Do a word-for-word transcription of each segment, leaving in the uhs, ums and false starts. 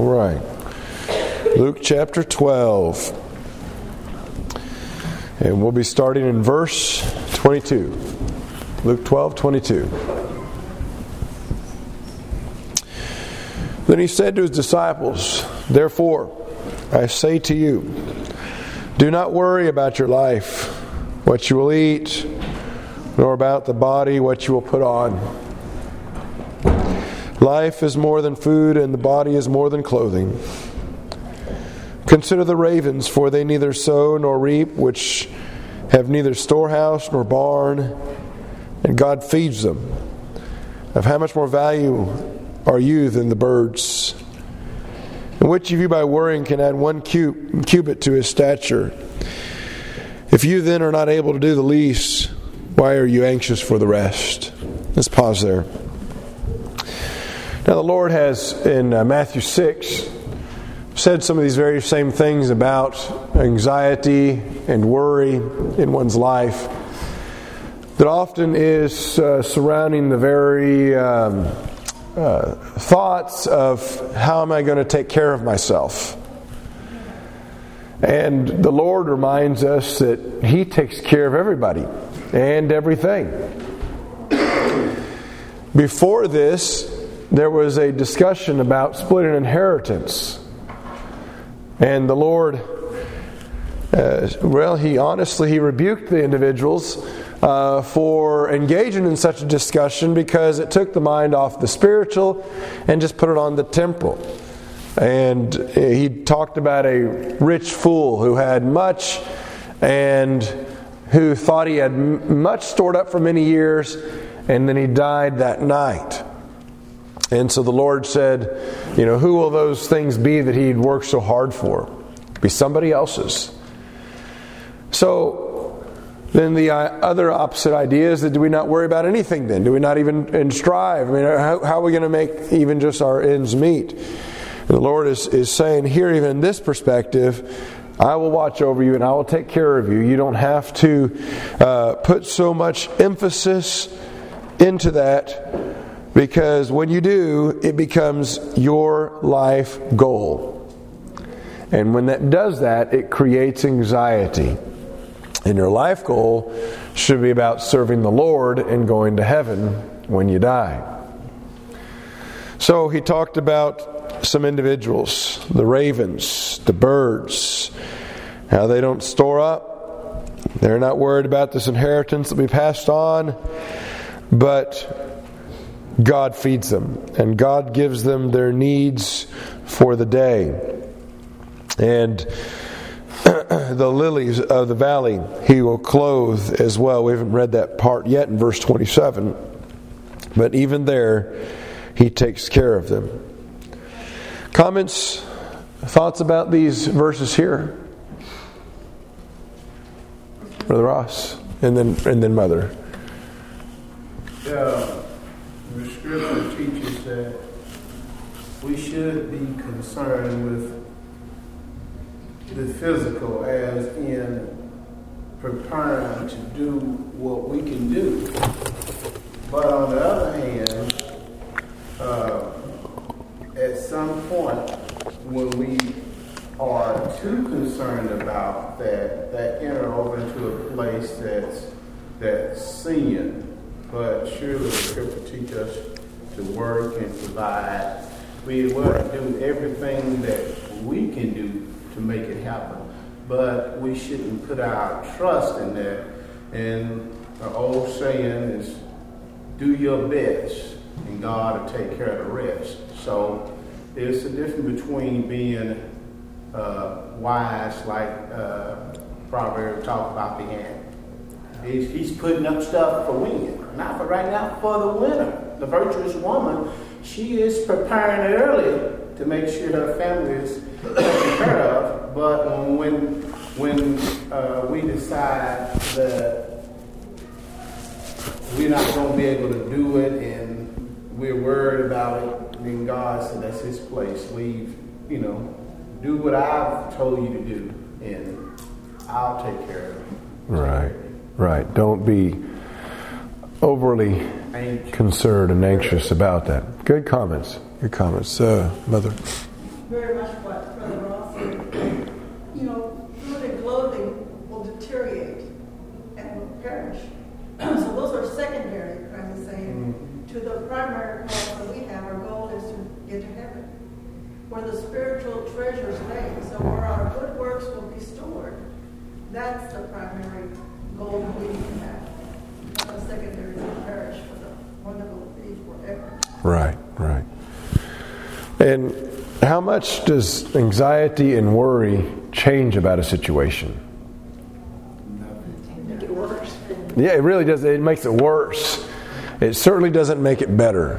All right. Luke chapter twelve. And we'll be starting in verse twenty-two. Luke twelve, twenty-two. Then he said to his disciples, "Therefore, I say to you, do not worry about your life, what you will eat, nor about the body, what you will put on. Life is more than food, and the body is more than clothing. Consider the ravens, for they neither sow nor reap, which have neither storehouse nor barn, and God feeds them. Of how much more value are you than the birds? And which of you by worrying can add one cub- cubit to his stature? If you then are not able to do the least, why are you anxious for the rest?" Let's pause there. Now the Lord has, in uh, Matthew six, said some of these very same things about anxiety and worry in one's life that often is uh, surrounding the very um, uh, thoughts of how am I going to take care of myself. And the Lord reminds us that He takes care of everybody and everything. Before this, there was a discussion about splitting inheritance. And the Lord, uh, well, He honestly, He rebuked the individuals uh, for engaging in such a discussion because it took the mind off the spiritual and just put it on the temporal. And He talked about a rich fool who had much and who thought he had much stored up for many years, and then he died that night. And so the Lord said, you know, who will those things be that he'd worked so hard for? Be somebody else's. So then the other opposite idea is that do we not worry about anything then? Do we not even and strive? I mean, how, how are we going to make even just our ends meet? And the Lord is, is saying here, even in this perspective, I will watch over you and I will take care of you. You don't have to uh, put so much emphasis into that, because when you do, it becomes your life goal. And when that does that, it creates anxiety. And your life goal should be about serving the Lord and going to heaven when you die. So he talked about some individuals, the ravens, the birds, how they don't store up. They're not worried about this inheritance that we passed on, but God feeds them, and God gives them their needs for the day. And the lilies of the valley He will clothe as well. We haven't read that part yet in verse twenty-seven, but even there He takes care of them. Comments, thoughts about these verses here? Brother Ross, and then and then Mother. Yeah. The Scripture teaches that we should be concerned with the physical as in preparing to do what we can do. But on the other hand, uh, at some point when we are too concerned about that, that enter over into a place that's, that's sin. But surely the Scripture teaches us to work and provide. We want to do everything that we can do to make it happen. But we shouldn't put our trust in that. And the old saying is, do your best, and God will take care of the rest. So there's a difference between being uh, wise, like uh, Proverbs talk about the ant. He's, he's putting up stuff for winter. Not for right now, for the winter. The virtuous woman, she is preparing early to make sure her family is taken care of. But when when uh, we decide that we're not going to be able to do it and we're worried about it, then God said that's His place. Leave, you know, do what I've told you to do, and I'll take care of it. Right. Right. Don't be overly concerned and anxious about that. Good comments. Good comments. Uh, Mother. Very perish. So those are secondary, Christ is saying. Mm-hmm. To the primary cause that we have, our goal is to get to heaven, where the spiritual treasures lay. So where our good works will be stored. That's the primary goal that we have. Not the secondary to perish for the one that will be forever. Right, right. And how much does anxiety and worry change about a situation? Make it worse. Yeah, it really does. It makes it worse. It certainly doesn't make it better.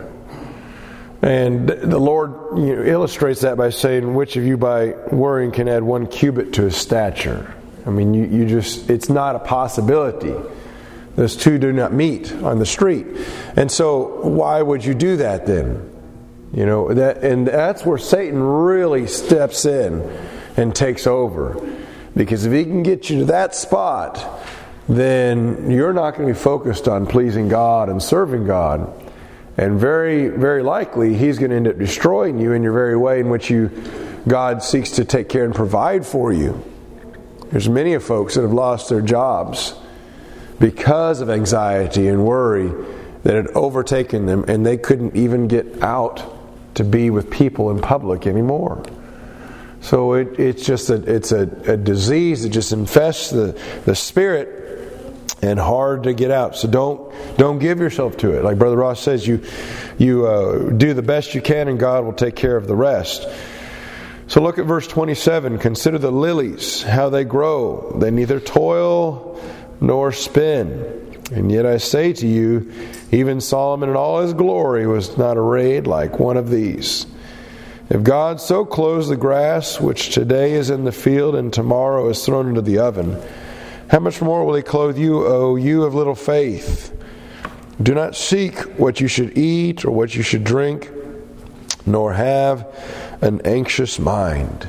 And the Lord, you know, illustrates that by saying, which of you by worrying can add one cubit to his stature? I mean, you, you just, it's not a possibility. Those two do not meet on the street. And so why would you do that then? You know, that, and that's where Satan really steps in and takes over. Because if he can get you to that spot, then you're not going to be focused on pleasing God and serving God. And very, very likely, he's going to end up destroying you in your very way in which you, God seeks to take care and provide for you. There's many of folks that have lost their jobs because of anxiety and worry that had overtaken them, and they couldn't even get out to be with people in public anymore. So it, it's just a, it's a, a disease that just infests the, the spirit, and hard to get out. So don't don't give yourself to it. Like Brother Ross says, you you uh, do the best you can, and God will take care of the rest. So look at verse twenty-seven. Consider the lilies, how they grow. They neither toil nor spin. And yet I say to you, even Solomon in all his glory was not arrayed like one of these. If God so clothes the grass, which today is in the field and tomorrow is thrown into the oven, how much more will he clothe you, O you of little faith? Do not seek what you should eat or what you should drink, nor have an anxious mind.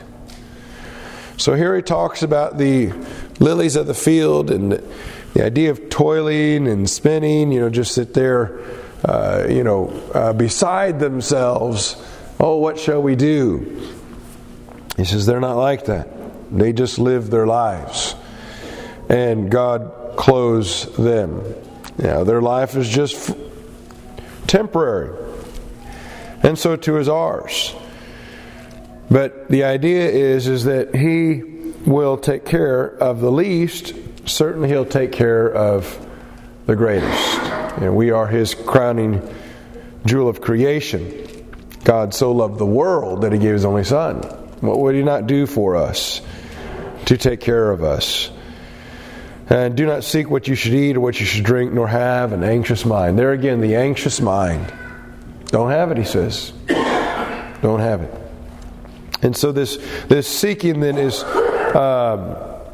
So here he talks about the lilies of the field and the, the idea of toiling and spinning, you know, just sit there, uh, you know, uh, beside themselves. Oh, what shall we do? He says they're not like that. They just live their lives. And God clothes them. Now, their life is just f- temporary. And so too is ours. But the idea is, is that He will take care of the least. Certainly He'll take care of the greatest. And we are His crowning jewel of creation. God so loved the world that He gave His only Son. What would He not do for us to take care of us? And do not seek what you should eat or what you should drink, nor have an anxious mind. There again, the anxious mind. Don't have it, he says. Don't have it. And so this, this seeking then is um,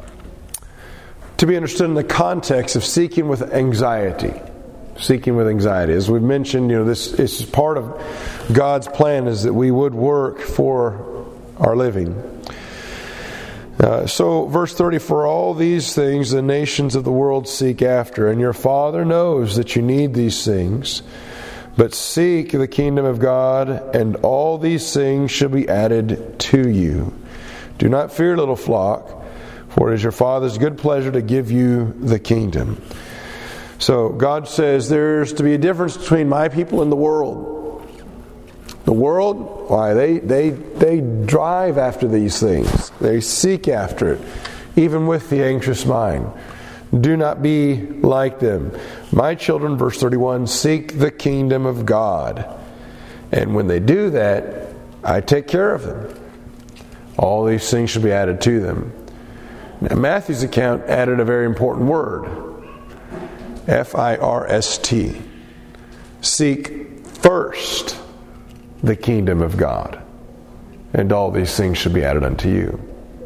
to be understood in the context of seeking with anxiety. Seeking with anxiety. As we've mentioned, you know, this, this is part of God's plan, is that we would work for our living. Uh, so, verse thirty, for all these things the nations of the world seek after, and your Father knows that you need these things. But seek the kingdom of God, and all these things shall be added to you. Do not fear, little flock, for it is your Father's good pleasure to give you the kingdom. So, God says there's to be a difference between my people and the world. The world, why, they, they, they drive after these things. They seek after it, even with the anxious mind. Do not be like them. My children, verse thirty-one, seek the kingdom of God. And when they do that, I take care of them. All these things shall be added to them. Now, Matthew's account added a very important word. F I R S T. Seek first the kingdom of God, and all these things should be added unto you.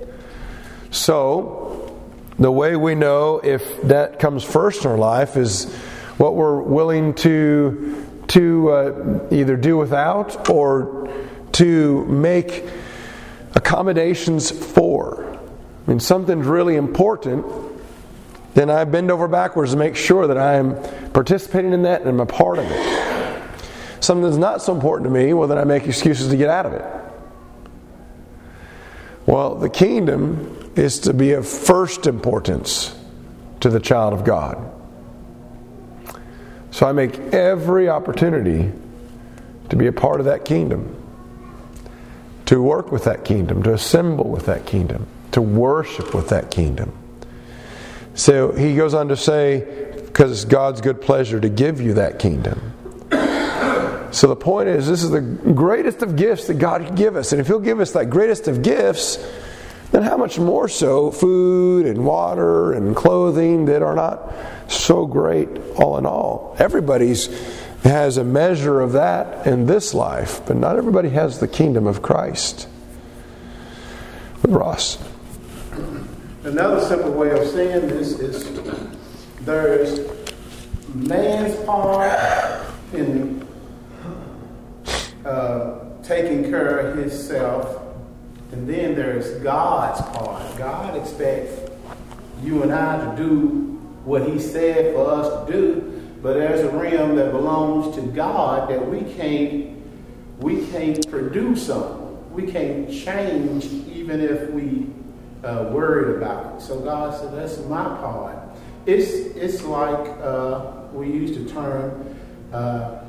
So, the way we know if that comes first in our life is what we're willing to to uh, either do without or to make accommodations for. I mean, something's really important, then I bend over backwards to make sure that I am participating in that and I'm a part of it. Something that's not so important to me, well, then I make excuses to get out of it. Well, the kingdom is to be of first importance to the child of God. So I make every opportunity to be a part of that kingdom, to work with that kingdom, to assemble with that kingdom, to worship with that kingdom. So he goes on to say, because it's God's good pleasure to give you that kingdom. So the point is, this is the greatest of gifts that God can give us. And if He'll give us that greatest of gifts, then how much more so food and water and clothing that are not so great all in all. Everybody's has a measure of that in this life, but not everybody has the kingdom of Christ. Ross. Another simple way of saying this is there's man's part in uh, taking care of himself, and then there's God's part. God expects you and I to do what He said for us to do, but there's a realm that belongs to God that we can't we can't produce on. We can't change even if we uh, worried about it. So God said, that's my part. It's it's like uh, we use the term uh,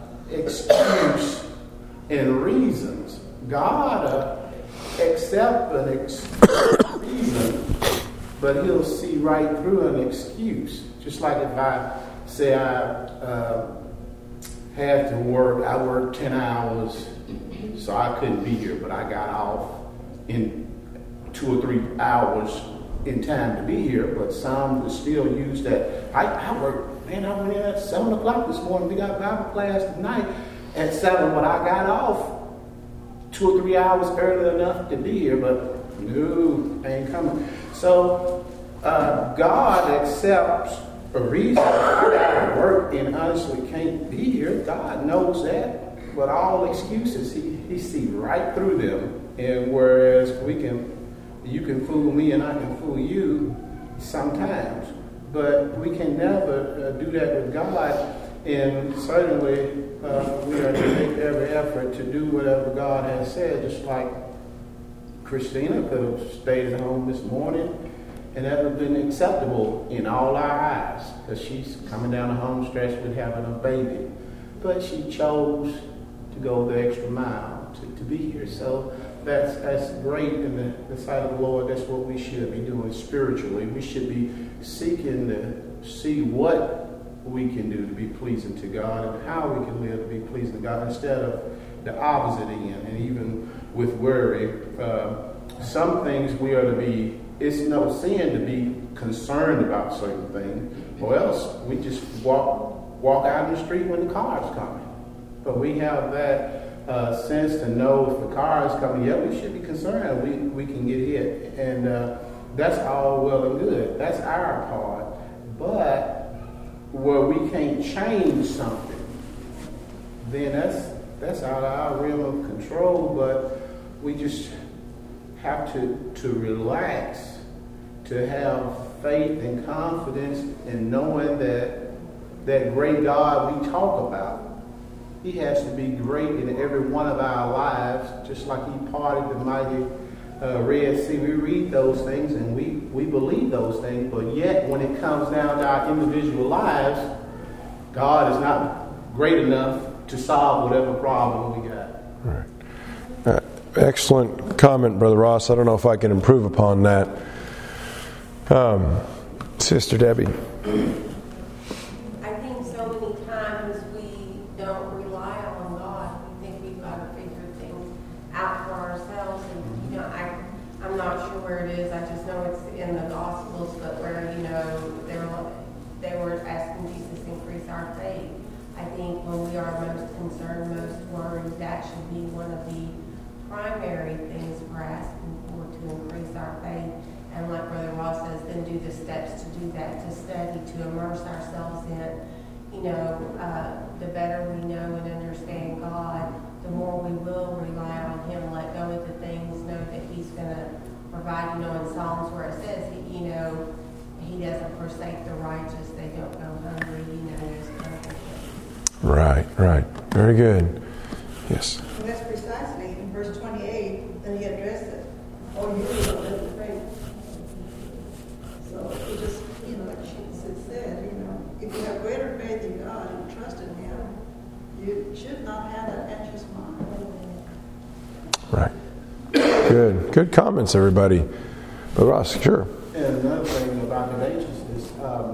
excuse and reasons. God uh, accept an ex- reason, but He'll see right through an excuse. Just like if I say I uh, had to work, I worked ten hours, so I couldn't be here, but I got off in two or three hours in time to be here, but some would still use that. I, I worked, man, I went in at seven o'clock this morning. We got Bible class tonight at seven, but I got off two or three hours early enough to be here, but no, I ain't coming. So uh, God accepts a reason. I got to work and honestly can't be here. God knows that, but all excuses, He He see right through them. And whereas we can, you can fool me and I can fool you sometimes, but we can never uh, do that with God. And certainly uh, we are to make every effort to do whatever God has said, just like Christina could have stayed at home this morning, and that would have been acceptable in all our eyes, because she's coming down the home stretch with having a baby. But she chose to go the extra mile to, to be here. So that's that's great in the, the sight of the Lord. That's what we should be doing spiritually. We should be seeking to see what we can do to be pleasing to God and how we can live to be pleasing to God, instead of the opposite end. And even with worry, uh, some things we are to be, it's no sin to be concerned about certain things, or else we just walk walk out in the street when the car is coming. But we have that uh, sense to know if the car is coming, yeah, we should be concerned. We we can get hit, and uh, that's all well and good. That's our part. But where we can't change something, then that's that's out of our realm of control. But we just have to to relax, to have faith and confidence in knowing that that great God we talk about, He has to be great in every one of our lives, just like He parted the mighty uh, Red Sea. We read those things and we, we believe those things, but yet when it comes down to our individual lives, God is not great enough to solve whatever problem we got. Right. Uh, excellent comment, Brother Ross. I don't know if I can improve upon that. Um, Sister Debbie. I think so many times we don't rely on God. We think we've got to figure things out for ourselves. And, you know, I, I'm not sure where it is. I just know it's in the Gospels, but where, you know, they were, they were asking Jesus to increase our faith. I think when we are most concerned, most worried, that should be one of the primary things we're asking for, to increase our faith. And like Brother Ross says, then do the steps to do that, to study, to immerse ourselves in. You know, uh, the better we know and understand God, the more we will rely on Him, let go of the things, know that He's going to provide. You know, in Psalms where it says, you know, He doesn't forsake the righteous, they don't go hungry, you know, those kind of things. Right, right. Very good. Yes. And that's precisely in verse twenty-eight, then He addressed it. Oh, you don't live the faith. So it just, you know, like Jesus said, you know, if you have greater faith in God and trust in you should not have an anxious mind. Right. Good. Good comments, everybody. But Ross, sure. And another thing about the anxiousness, um,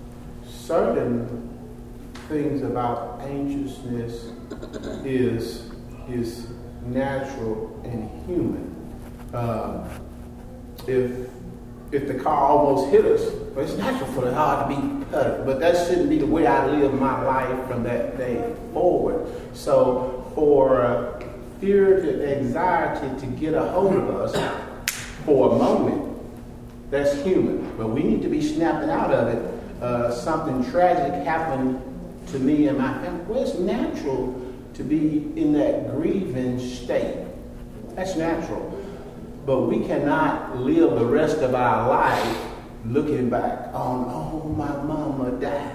certain things about anxiousness is is natural and human. Um, if if the car almost hit us, well, it's natural for the car to be cut, but that shouldn't be the way I live my life from that day forward. So for uh, fear to anxiety to get a hold of us for a moment, that's human. But we need to be snapping out of it. Uh, something tragic happened to me and my family. Well, it's natural to be in that grieving state. That's natural. But we cannot live the rest of our life looking back on, oh, my mama died.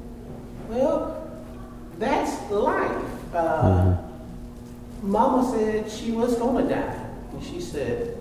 Well, that's life. Uh, mm-hmm. Mama said she was going to die. And she said,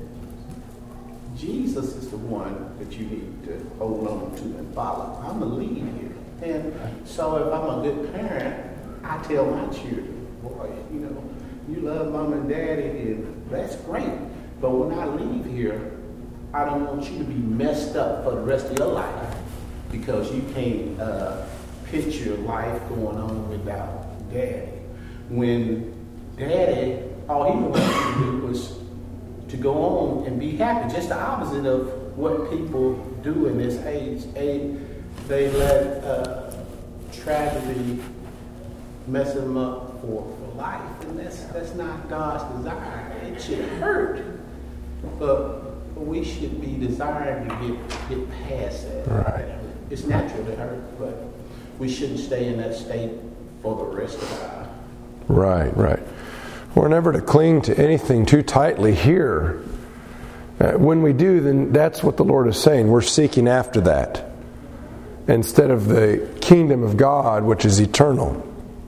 Jesus is the one that you need to hold on to and follow. I'm going to lead here. And so if I'm a good parent, I tell my children, boy, you know, you love mom and daddy, and that's great. But when I leave here, I don't want you to be messed up for the rest of your life because you can't uh, picture life going on without daddy. When daddy, all he wanted to do was to go on and be happy, just the opposite of what people do in this age. They, they let uh, tragedy mess them up for, for life, and that's that's not God's desire. It should hurt, but we should be desiring to get get past that. Right. It's natural to hurt, but we shouldn't stay in that state for the rest of our life. Right, right. We're never to cling to anything too tightly here. Uh, when we do, then that's what the Lord is saying. We're seeking after that instead of the kingdom of God, which is eternal.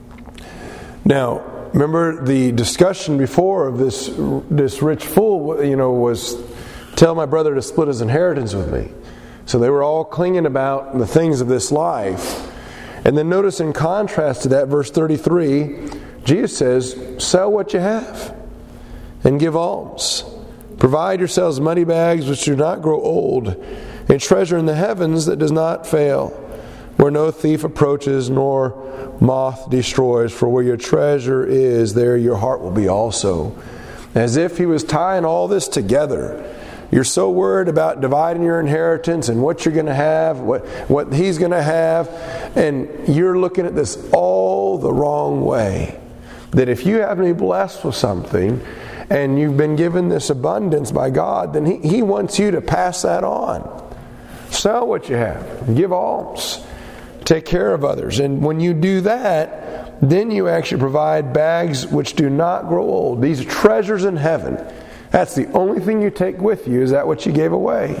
Now, remember the discussion before of this this rich fool, you know, was tell my brother to split his inheritance with me. So they were all clinging about the things of this life. And then notice in contrast to that, verse thirty-three, Jesus says, sell what you have and give alms. Provide yourselves money bags which do not grow old, and treasure in the heavens that does not fail, where no thief approaches nor moth destroys. For where your treasure is, there your heart will be also. As if he was tying all this together. You're so worried about dividing your inheritance and what you're going to have, what, what he's going to have, and you're looking at this all the wrong way. That if you happen to be blessed with something and you've been given this abundance by God, then he, he wants you to pass that on. Sell what you have. Give alms. Take care of others. And when you do that, then you actually provide bags which do not grow old. These are treasures in heaven. That's the only thing you take with you. Is that what you gave away?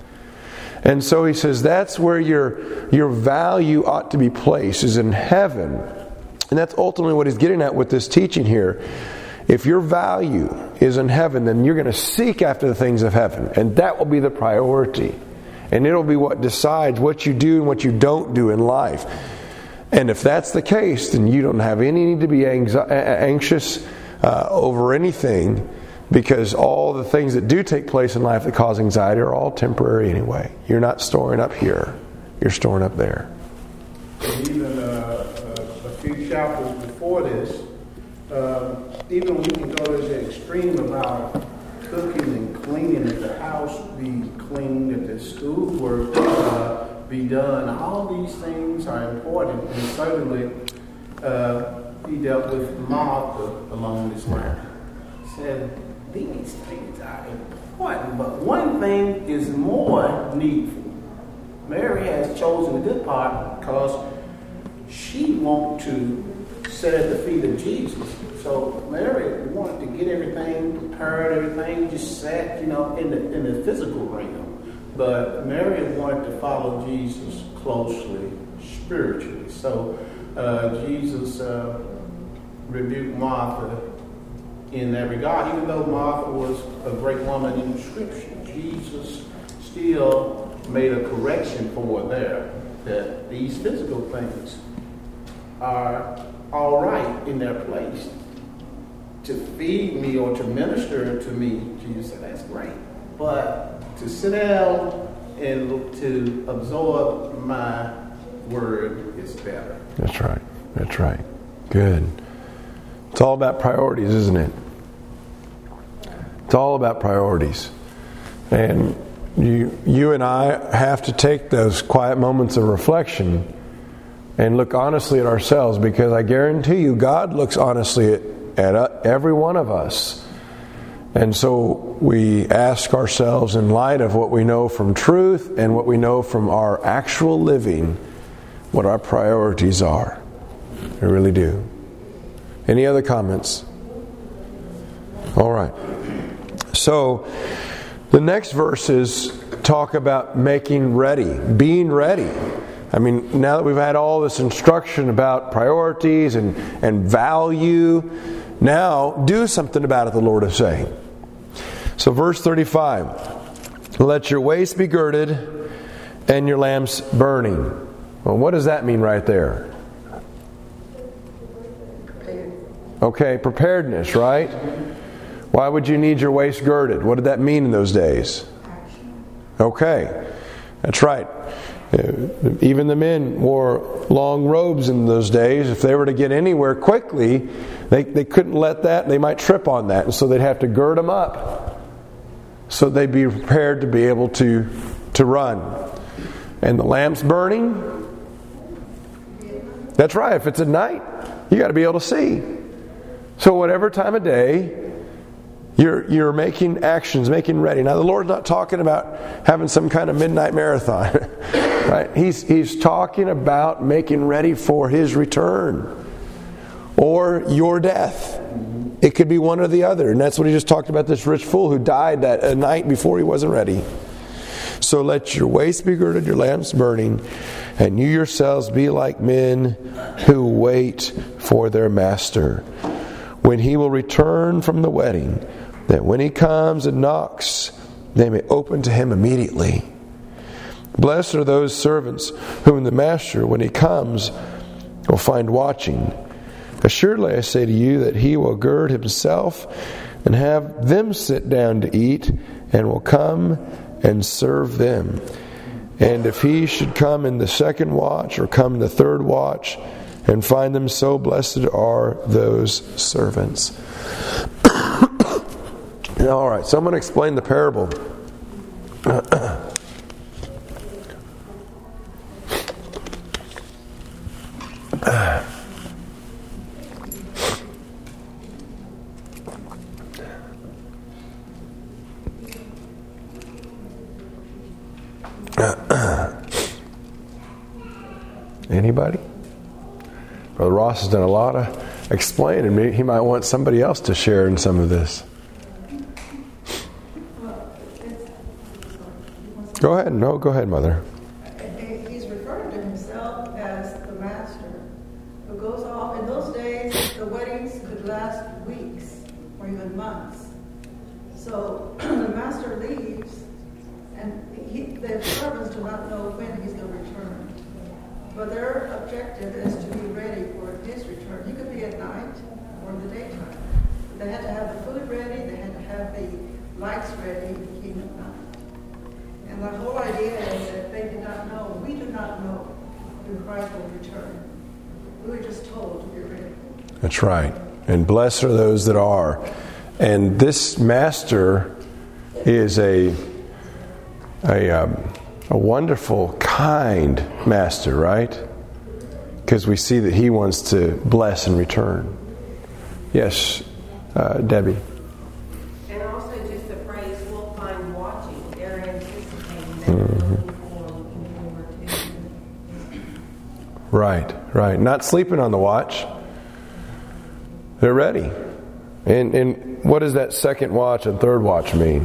And so he says that's where your, your value ought to be placed, is in heaven. And that's ultimately what he's getting at with this teaching here. If your value is in heaven, then you're going to seek after the things of heaven. And that will be the priority. And it'll be what decides what you do and what you don't do in life. And if that's the case, then you don't have any need to be anxious uh, over anything, because all the things that do take place in life that cause anxiety are all temporary anyway. You're not storing up here. You're storing up there. And even uh, a, a few chapters before this, uh, even we can go to the extreme about cooking and cleaning, that the house be clean, that the schoolwork uh, be done. All these things are important, and certainly uh, he dealt with Martha along this line. He said, these things are important, but one thing is more needful. Mary has chosen the good part because she wanted to sit at the feet of Jesus. So Mary wanted to get everything prepared, everything just sat, you know, in the in the physical realm. But Mary wanted to follow Jesus closely, spiritually. So uh, Jesus uh, rebuked Martha in that regard. Even though Martha was a great woman in Scripture, Jesus still made a correction for her there, that these physical things are all right in their place to feed me or to minister to me, Jesus said, that's great. But to sit down and to absorb my word is better. That's right. That's right. Good. It's all about priorities, isn't it? It's all about priorities. And you you and I have to take those quiet moments of reflection and look honestly at ourselves, because I guarantee you God looks honestly at, at every one of us. And so we ask ourselves, in light of what we know from truth and what we know from our actual living, what our priorities are. I really do. Any other comments? All right. So the next verses talk about making ready, being ready. I mean, now that we've had all this instruction about priorities and, and value, now do something about it, the Lord is saying. So verse thirty-five, let your waist be girded and your lamps burning. Well, what does that mean right there? Okay, preparedness, right? Why would you need your waist girded? What did that mean in those days? Okay, that's right. Even the men wore long robes in those days. If they were to get anywhere quickly, they, they couldn't let that. They might trip on that. And so they'd have to gird them up so they'd be prepared to be able to, to run. And the lamps burning, that's right. If it's at night, you got to be able to see. So whatever time of day, You're you're making actions, making ready. Now the Lord's not talking about having some kind of midnight marathon, right? He's He's talking about making ready for His return or your death. It could be one or the other, and that's what He just talked about. This rich fool who died that a night before he wasn't ready. So let your waist be girded, your lamps burning, and you yourselves be like men who wait for their master, when he will return from the wedding, that when he comes and knocks, they may open to him immediately. Blessed are those servants whom the master, when he comes, will find watching. Assuredly I say to you that he will gird himself and have them sit down to eat, and will come and serve them. And if he should come in the second watch, or come in the third watch, and find them so, blessed are those servants. All right, so I'm going to explain the parable. Anybody? Brother Ross has done a lot of explaining. He might want somebody else to share in some of this. Go ahead. No, go ahead, Mother. He's referring to himself as the master who goes off. In those days, the weddings could last weeks or even months. So the master leaves, and he, the servants do not know when he's going to return. But their objective is to be ready for his return. He could be at night or in the daytime. They had to have the food ready. They had to have the lights ready in the kingdom of night. And the whole idea is that they did not know, we do not know when Christ will return. We were just told to be ready. That's right. And blessed are those that are. And this master is a a, um, a wonderful, kind master, right? Because we see that he wants to bless and return. Yes, uh, Debbie. And also just the phrase, we'll find watching. They're anticipating that. Mm-hmm. Right, right. Not sleeping on the watch. They're ready. And and what does that second watch and third watch mean?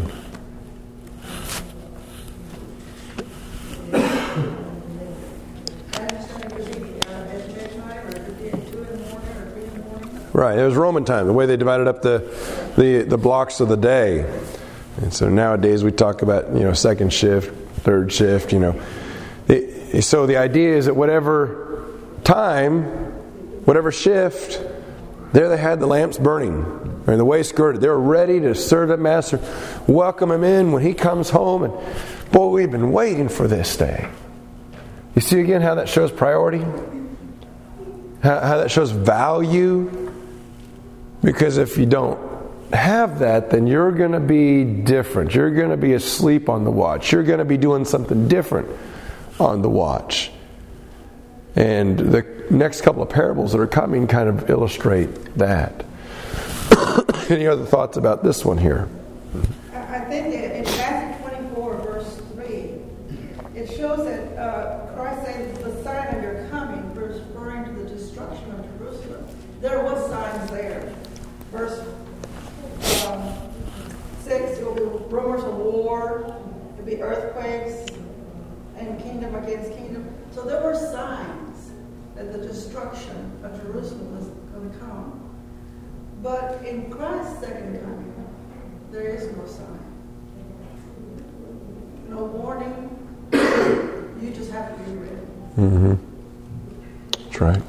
Right, it was Roman time, the way they divided up the, the the blocks of the day. And so nowadays we talk about, you know, second shift, third shift, you know. It, so the idea is that whatever time whatever shift, there they had the lamps burning and the way skirted. They were ready to serve the master, welcome him in when he comes home. And boy, we've been waiting for this day. You see again how that shows priority? How, how that shows value? Because if you don't have that, then you're going to be different. You're going to be asleep on the watch. You're going to be doing something different on the watch. And the next couple of parables that are coming kind of illustrate that. Any other thoughts about this one here? I think that in Matthew twenty-four, verse three, it shows that uh, Christ says the sign of your coming, referring to the destruction of Jerusalem. There was signs there. Verse um, six, there will be rumors of war, there will be earthquakes, and kingdom against kingdom. So there were signs that the destruction of Jerusalem was going to come. But in Christ's second coming, there is no sign. No warning. You just have to be ready. Mm-hmm. That's right.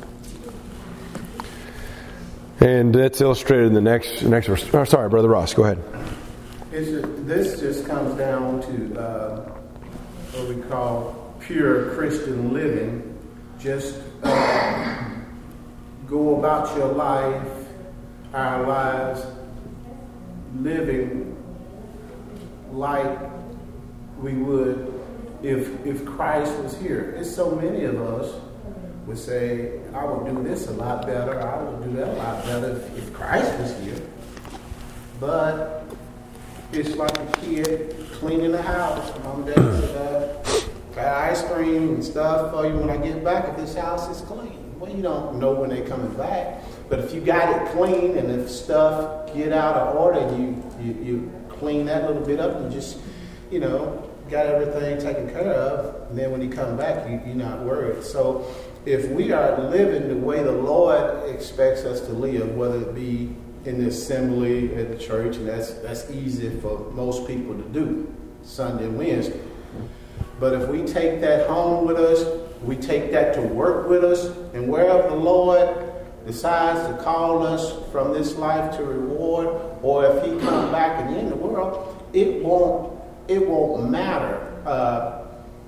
And that's illustrated in the next next verse. Oh, sorry, Brother Ross, go ahead. It's just, this just comes down to uh, what we call pure Christian living. Just uh, go about your life, our lives, living like we would if if Christ was here. There's so many of us would say, I would do this a lot better, I would do that a lot better if, if Christ was here. But it's like a kid cleaning the house. Mom and Dad said, uh, got ice cream and stuff for you when I get back if this house is clean. Well, you don't know when they're coming back. But if you got it clean and if stuff get out of order, you, you, you clean that little bit up and just, you know, got everything taken care of. And then when you come back, you, you're not worried. So if we are living the way the Lord expects us to live, whether it be in the assembly at the church, and that's that's easy for most people to do, Sunday and Wednesday. But if we take that home with us, we take that to work with us, and wherever the Lord decides to call us from this life to reward, or if He comes back and in the world, it won't it won't matter. Uh,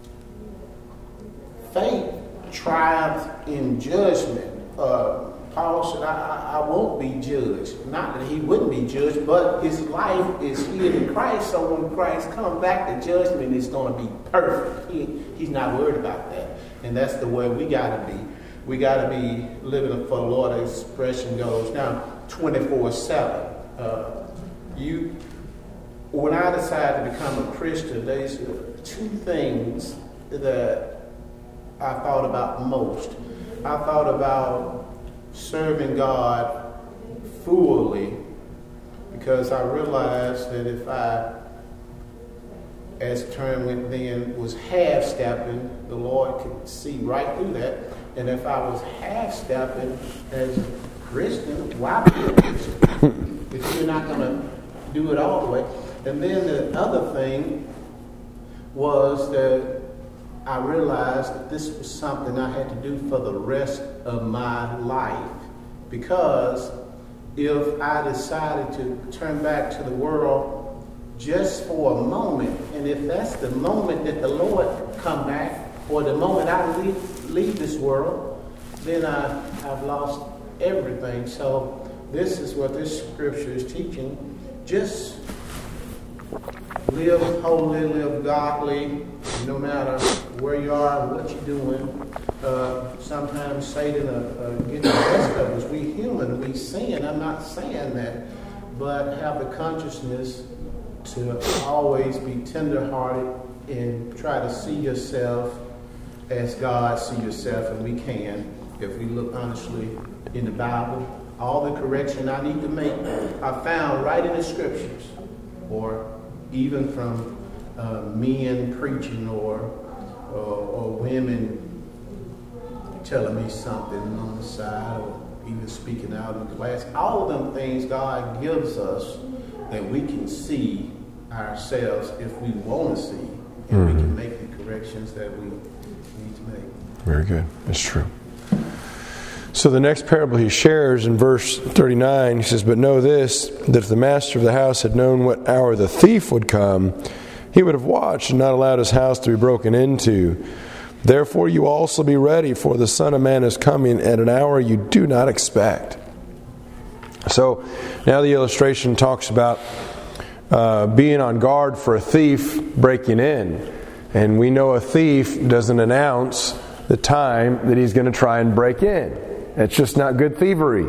faith triumphs in judgment. Uh, Paul said, I, I won't be judged. Not that he wouldn't be judged, but his life is hid in Christ. So when Christ comes back, the judgment is going to be perfect. He, he's not worried about that. And that's the way we got to be. We got to be living for the Lord. The expression goes now twenty-four seven. Uh, you, when I decided to become a Christian, there's two things that I thought about most. I thought about serving God fully, because I realized that if I, as the term went then, was half-stepping, the Lord could see right through that. And if I was half-stepping as a Christian, why be a Christian if you're not going to do it all the way? And then the other thing was that I realized that this was something I had to do for the rest of my life. Because if I decided to turn back to the world just for a moment, and if that's the moment that the Lord come back, or the moment I leave, leave this world, then I, I've lost everything. So this is what this scripture is teaching. Just live holy, live godly, no matter where you are and what you're doing. Uh, sometimes Satan uh, uh, gets the best of us. We human, we sin. I'm not saying that, but have the consciousness to always be tender-hearted and try to see yourself as God see yourself, and we can if we look honestly in the Bible. All the correction I need to make, I found right in the scriptures, or even from uh, men preaching, or, or or women telling me something on the side, or even speaking out in class. All of them things God gives us that we can see ourselves if we want to see, and mm-hmm. we can make the corrections that we need to make. Very good. That's true. So the next parable he shares in verse thirty-nine, he says, "But know this, that if the master of the house had known what hour the thief would come, he would have watched and not allowed his house to be broken into. Therefore you also be ready, for the Son of Man is coming at an hour you do not expect." So now the illustration talks about uh, being on guard for a thief breaking in. And we know a thief doesn't announce the time that he's going to try and break in. It's just not good thievery.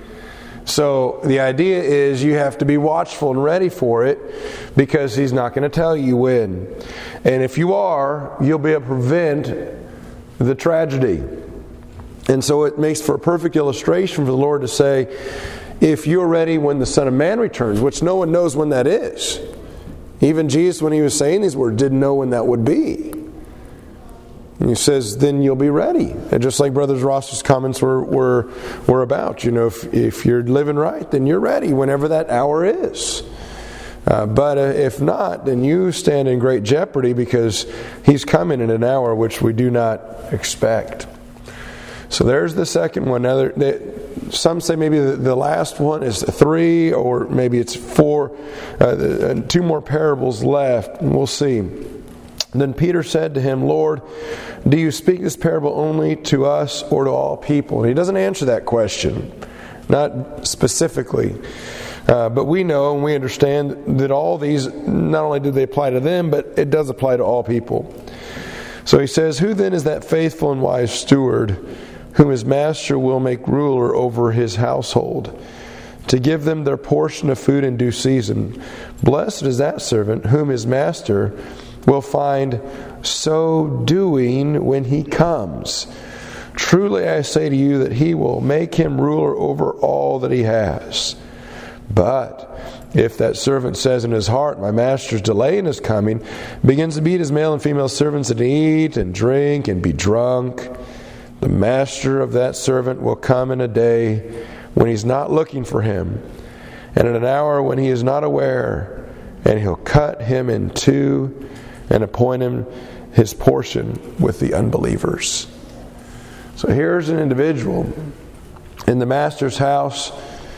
So the idea is you have to be watchful and ready for it, because he's not going to tell you when. And if you are, you'll be able to prevent the tragedy. And so it makes for a perfect illustration for the Lord to say, if you're ready when the Son of Man returns, which no one knows when that is. Even Jesus, when he was saying these words, didn't know when that would be. And he says, then you'll be ready. And just like Brother Ross's comments were, were, were about, you know, if, if you're living right, then you're ready whenever that hour is. Uh, but uh, if not, then you stand in great jeopardy, because he's coming in an hour which we do not expect. So there's the second one. Now, there, they, some say maybe the, the last one is three, or maybe it's four. Uh, two more parables left, and we'll see. Then Peter said to him, "Lord, do you speak this parable only to us or to all people?" And he doesn't answer that question, not specifically. Uh, but we know and we understand that all these, not only do they apply to them, but it does apply to all people. So he says, "Who then is that faithful and wise steward, whom his master will make ruler over his household, to give them their portion of food in due season? Blessed is that servant whom his master will find so doing when he comes. Truly I say to you that he will make him ruler over all that he has. But if that servant says in his heart, my master's delaying his coming, begins to beat his male and female servants and eat and drink and be drunk, the master of that servant will come in a day when he's not looking for him, and in an hour when he is not aware, and he'll cut him in two and appoint him his portion with the unbelievers." So here's an individual in the master's house.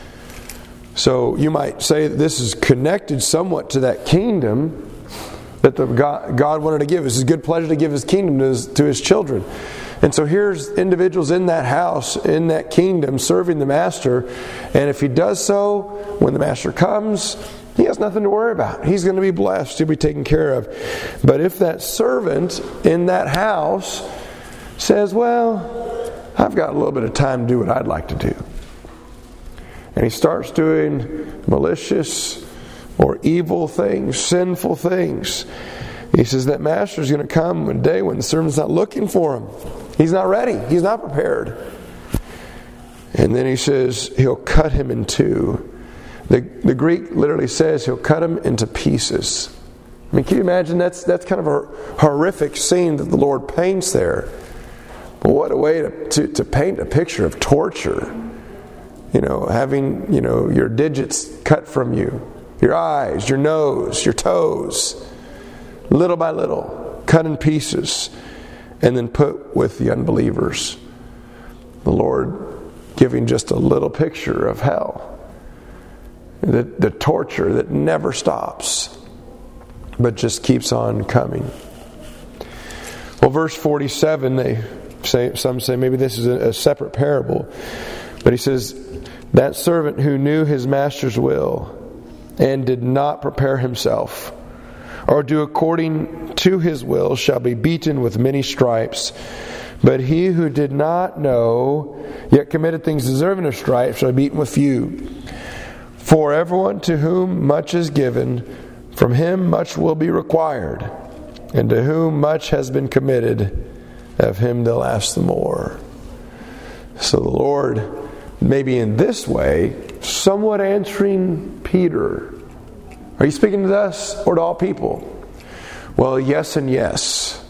So you might say that this is connected somewhat to that kingdom that the God, God wanted to give. It's his good pleasure to give his kingdom to his, to his children. And so here's individuals in that house, in that kingdom, serving the master. And if he does so, when the master comes, he has nothing to worry about. He's going to be blessed. He'll be taken care of. But if that servant in that house says, well, I've got a little bit of time to do what I'd like to do, and he starts doing malicious or evil things, sinful things, he says that master is going to come a day when the servant's not looking for him. He's not ready. He's not prepared. And then he says he'll cut him in two. The, the Greek literally says he'll cut him into pieces. I mean, can you imagine? That's that's kind of a horrific scene that the Lord paints there. But what a way to, to, to paint a picture of torture. You know, having, you know, your digits cut from you, your eyes, your nose, your toes, little by little, cut in pieces, and then put with the unbelievers. The Lord giving just a little picture of hell. The, the torture that never stops, but just keeps on coming. Well, verse forty-seven, they say, some say maybe this is a, a separate parable. But he says, that servant who knew his master's will and did not prepare himself, or do according to his will, shall be beaten with many stripes. But he who did not know, yet committed things deserving of stripes, shall be beaten with few. For everyone to whom much is given, from him much will be required. And to whom much has been committed, of him they'll ask the more. So the Lord, maybe in this way, somewhat answering Peter. Are you speaking to us or to all people? Well, yes and yes.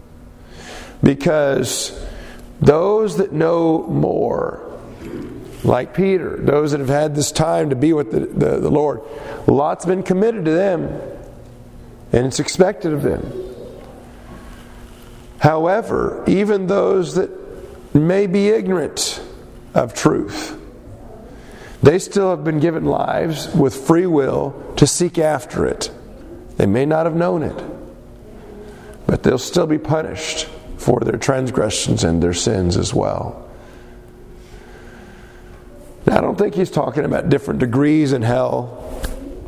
Because those that know more, like Peter, those that have had this time to be with the, the, the Lord, lots been committed to them, and it's expected of them. However, even those that may be ignorant, of truth. They still have been given lives with free will to seek after it. They may not have known it, but they'll still be punished for their transgressions and their sins as well. Now, I don't think he's talking about different degrees in hell,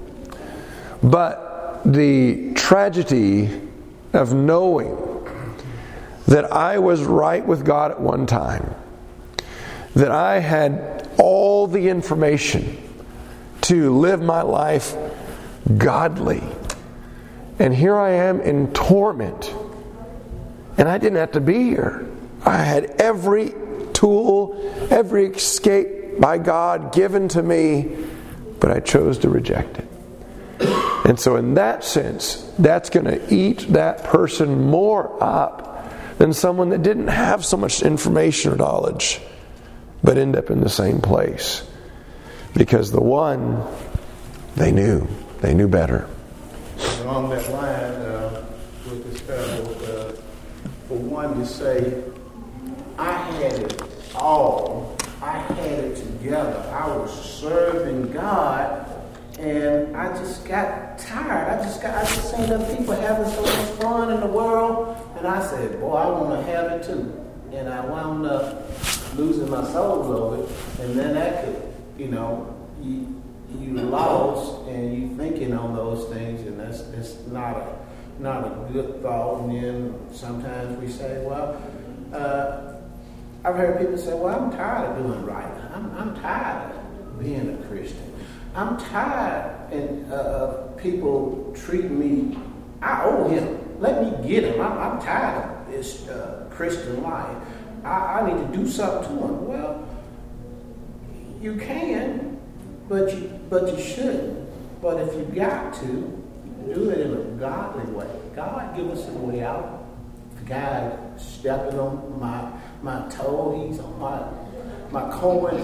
but the tragedy of knowing that I was right with God at one time, that I had all the information to live my life godly, and here I am in torment, and I didn't have to be here. I had every tool, every escape by God given to me, but I chose to reject it. And so in that sense, that's going to eat that person more up than someone that didn't have so much information or knowledge, but end up in the same place. Because the one, they knew. They knew better. Along that line, uh, with this parable, uh, for one to say, I had it all. I had it together. I was serving God, and I just got tired. I just got, I just seen other people having so much fun in the world, and I said, boy, I want to have it too. And I wound up losing my soul over it, and then that could, you know, you, you lost, and you thinking on those things, and that's, that's not a not a good thought. And then sometimes we say, well, uh, I've heard people say, well, I'm tired of doing right. I'm, I'm tired of being a Christian. I'm tired and, uh, of people treating me. I owe him. Let me get him. I'm, I'm tired of this uh, Christian life. I, I need to do something to him. Well, you can, but you, but you shouldn't. But if you got to, do it in a godly way. God give us a way out. If a guy stepping on my my toe, he's on my my corn.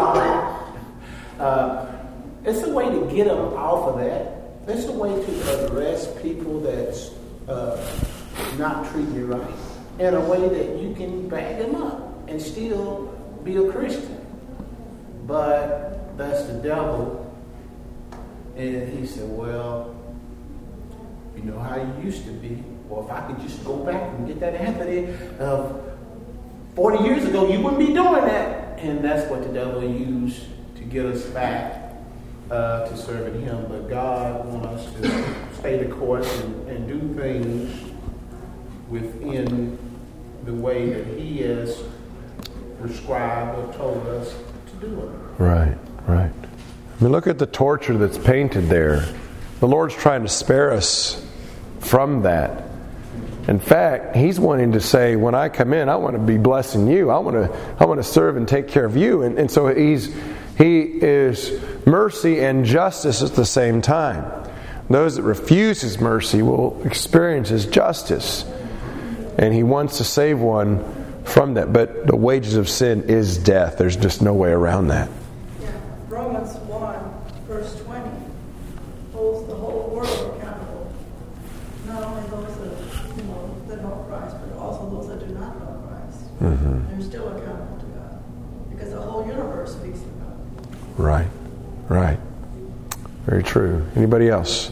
uh, it's a way to get them off of that. It's a way to address people that's uh, not treating you right, in a way that you can back them up and still be a Christian. But that's the devil. And he said, well, you know how you used to be. Well, if I could just go back and get that Anthony of forty years ago, you wouldn't be doing that. And that's what the devil used to get us back uh, to serving him. But God wants us to stay the course and, and do things within the way that he has prescribed or told us to do it. Right, right. I mean, look at the torture that's painted there. The Lord's trying to spare us from that. In fact, He's wanting to say, when I come in, I want to be blessing you. I want to, I want to serve and take care of you. And, and so He's He is mercy and justice at the same time. Those that refuse His mercy will experience His justice. And He wants to save one from that. But the wages of sin is death. There's just no way around that. Yeah. Romans one, verse twenty, holds the whole world accountable. Not only those that, you know, that know Christ, but also those that do not know Christ. Mm-hmm. They're still accountable to God. Because the whole universe speaks to God. Right. Right. Very true. Anybody else?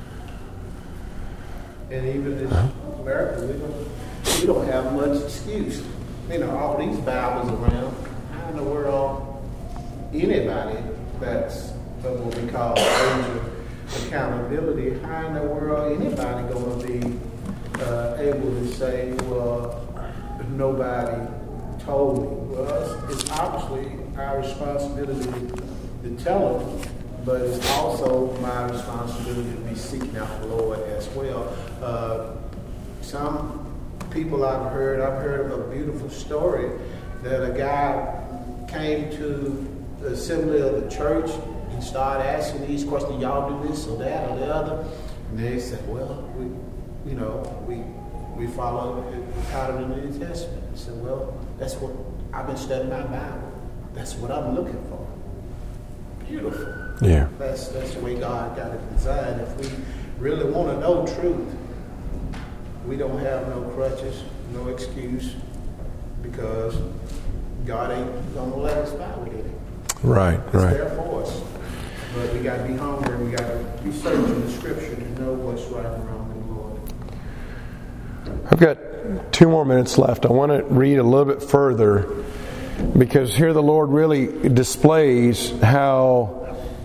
And even in uh-huh. America, we don't, we don't have much excuse. You know, all these Bibles around. How in the world anybody that's what we call age of accountability, how in the world anybody going to be uh, able to say, well, nobody told me? Well, it's, it's obviously our responsibility to tell them, but it's also my responsibility to be seeking out the Lord as well. Uh, some people I've heard, I've heard of a beautiful story that a guy came to the assembly of the church and started asking these questions, y'all do this or that or the other? And they said, well, we, you know, we we follow the pattern of the New Testament. I said, well, that's what I've been studying my Bible. That's what I'm looking for. Beautiful. Yeah. That's that's the way God got it designed. If we really want to know truth, we don't have no crutches, no excuse, because God ain't gonna let us buy with it. Right, It's right. there for us. But we got to be hungry. We got to be searching the Scripture to know what's right and wrong in the Lord. I've got two more minutes left. I want to read a little bit further because here the Lord really displays how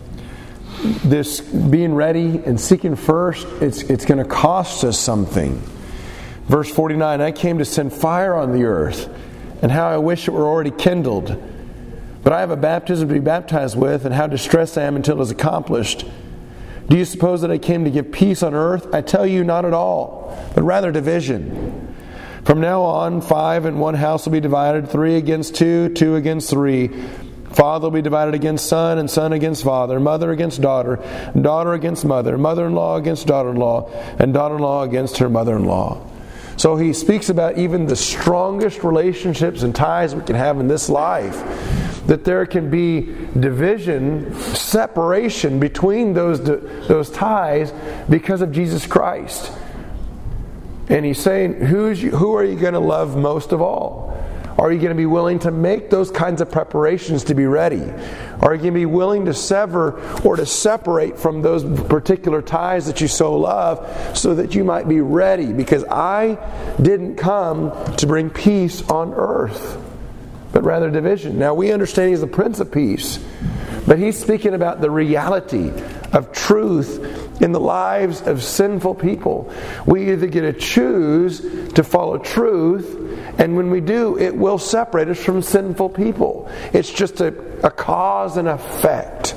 this being ready and seeking first, it's it's going to cost us something. Verse forty-nine, I came to send fire on the earth, and how I wish it were already kindled. But I have a baptism to be baptized with, and how distressed I am until it is accomplished. Do you suppose that I came to give peace on earth? I tell you, not at all, but rather division. From now on, five in one house will be divided, three against two, two against three. Father will be divided against son, and son against father, mother against daughter, daughter against mother, mother-in-law against daughter-in-law, and daughter-in-law against her mother-in-law. So he speaks about even the strongest relationships and ties we can have in this life, that there can be division, separation between those those ties because of Jesus Christ. And he's saying, who's you, who are you going to love most of all? Are you going to be willing to make those kinds of preparations to be ready? Are you going to be willing to sever or to separate from those particular ties that you so love so that you might be ready? Because I didn't come to bring peace on earth, but rather division. Now we understand He's the Prince of Peace, but He's speaking about the reality of truth in the lives of sinful people. We either get to choose to follow truth, and when we do, it will separate us from sinful people. It's just a, a cause and effect.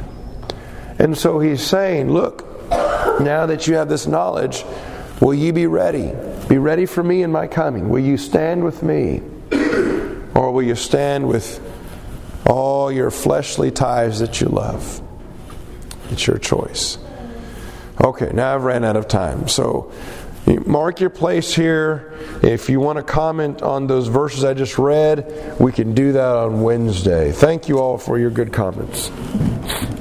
And so he's saying, look, now that you have this knowledge, will you be ready? Be ready for me in my coming. Will you stand with me? Or will you stand with all your fleshly ties that you love? It's your choice. Okay, now I've ran out of time. So mark your place here. If you want to comment on those verses I just read, we can do that on Wednesday. Thank you all for your good comments.